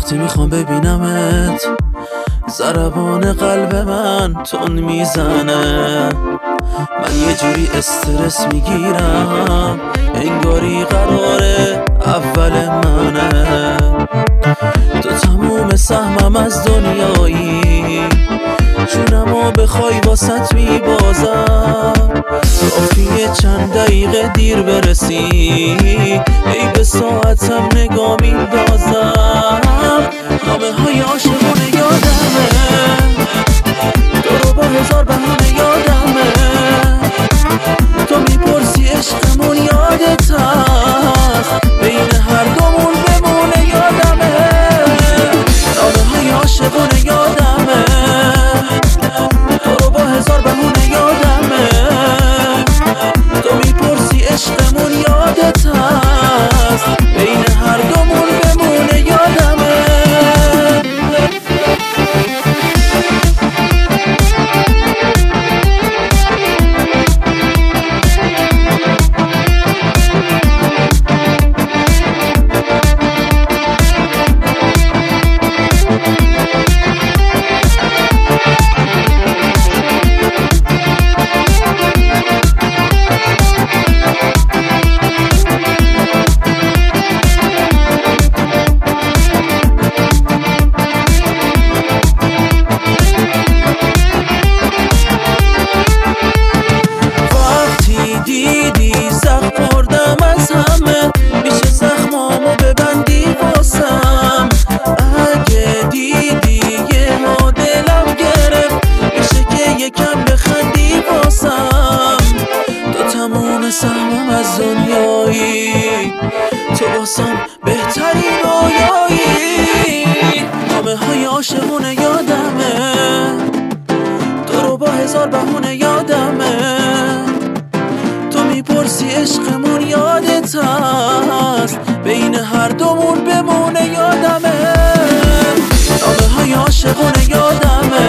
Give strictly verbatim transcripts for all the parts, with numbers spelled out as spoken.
وقتی میخوام ببینمت ضربان قلب من تون میزنه، من یه جوری استرس میگیرم انگاری قراره اول منه. تو تموم سهمم از دنیایی، جونمو بخوای واسط میبازم، کافیه چند دقیقه دیر برسی ای به ساعتم نگاه میندازم. نامه های عاشقونه یادمه، تو رو با هزار بهونه یادمه، تو میپرسی عشقمون یادت هست بین هر دومون بمونه یادمه. نامه های عاشقونه یادمه، تو رو با هزار بهونه یادمه، تو میپرسی عشقمون یادت هست بین هر دومون بمونه یادمه. دیدی زخم خوردم از همه، میشه زخمامو ببندی واسم. اگه دیدی یه ها دلم گرفت، میشه که یکم بخندی واسم. تو تموم سهمم از دنیایی، تو واسم بهترین رویایی. نامه های عاشقونه یادمه، تو رو با هزار بهونه یادمه، میپرسی عشقمون یادت هست بین هر دومون بمونه یادمه. نامه های عاشقونه یادمه،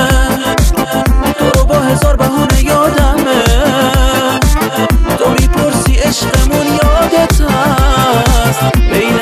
تو رو با هزار بهونه یادمه، تو میپرسی عشقمون یادت هست بین